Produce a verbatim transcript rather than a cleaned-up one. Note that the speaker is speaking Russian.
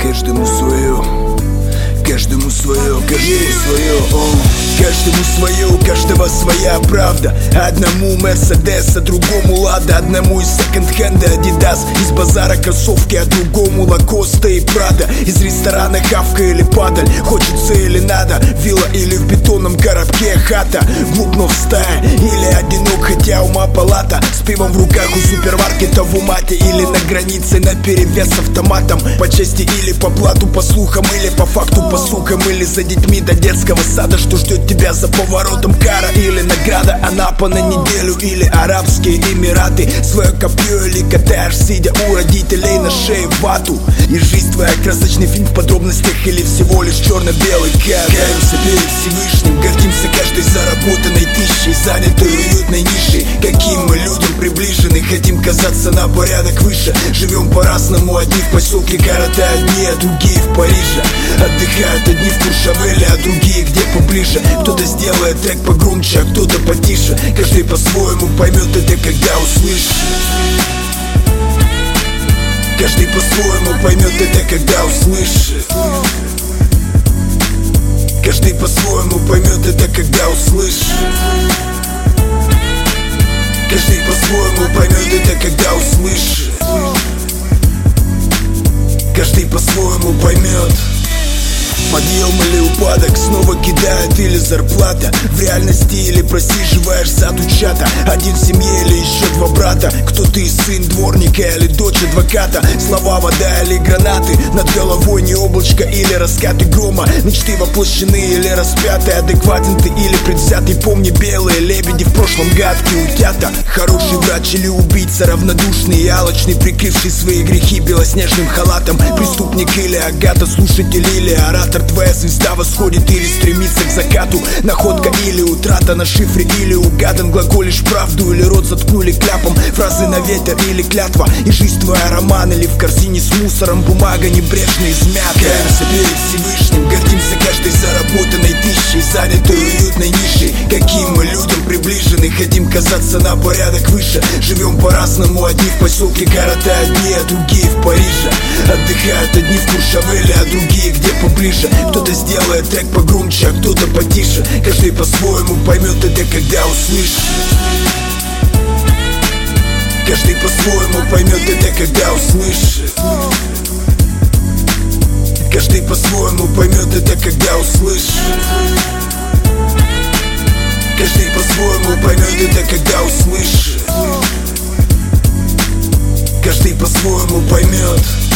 Каждому свое, каждому свое, каждому свое, о. Каждому свое, у каждого своя правда. Одному Мерседес, а другому Лада. Одному из секонд-хенда Адидас, из базара кроссовки, а другому Лакоста и Прада. Из ресторана Хавка или Падаль, хочется или надо. Вилла или в бетонном коробке хата. Глуп, но в стае, или одинок, хотя ума палата. С пивом в руках у супермаркета в Умате. Или на границе наперевес с автоматом. По части или по плату, по слухам, или по факту, по сукам. Или за детьми до детского сада, что ждет тебя за поворотом, кара или награда. Анапа на неделю или Арабские Эмираты. Свое копье или катаешь, сидя у родителей на шее вату. И жизнь твоя красочный фильм в подробностях или всего лишь черно-белый кадр. Каемся перед Всевышним, гордимся каждой заработанной тысячей, занятой уютной нишей. Каким мы людям приближены, хотим казаться на порядок выше. Живем по-разному, одни в поселке коротают дни, а другие в Париже. Отдыхают одни в Куршавеле, а другие где поближе. Кто-то сделает трек погромче, а кто-то потише. Каждый по-своему поймет это, когда услышит. Каждый по-своему поймет это, когда услышит. Каждый по-своему поймет это, когда услышит. Каждый по-своему поймет это, когда услышит. Каждый по-своему поймет. Подъем или упадок, снова кидают или зарплата. В реальности или просиживаешь сад у чата. Один в семье или еще два брата. Кто ты, сын дворника или дочь адвоката. Слова, вода или гранаты. Над головой не облачко или раскаты грома. Мечты воплощены или распяты. Адекватен ты или предвзятый. Помни, белые лебеди в прошлом гадкие утята. Хороший врач или убийца, равнодушный и алчный, прикрывший свои грехи белоснежным халатом. Преступник или агата, слушатель или оратор. Твоя звезда восходит или стремится к закату. Находка или утрата на шифре или угадан. Глаголишь правду или рот заткнули кляпом. Фразы на ветер или клятва. И жизнь твоя роман или в корзине с мусором. Бумага небрежно измята. Каемся перед Всевышним, гордимся каждой заработанной тысячей, занятой уютной нишей. Каким мы людям приближены, хотим казаться на порядок выше. Живем по-разному, одни в поселке коротают дни, а другие в Париже. Отдыхают одни в Куршавеле, а другие где поближе. Кто-то сделает трек погромче, а кто-то потише. Каждый по-своему поймет это, когда услышит. Каждый по-своему поймет это, когда услышит. Каждый по-своему поймет это, когда услышит. Каждый по-своему поймет это, когда услышит. Каждый по-своему поймет.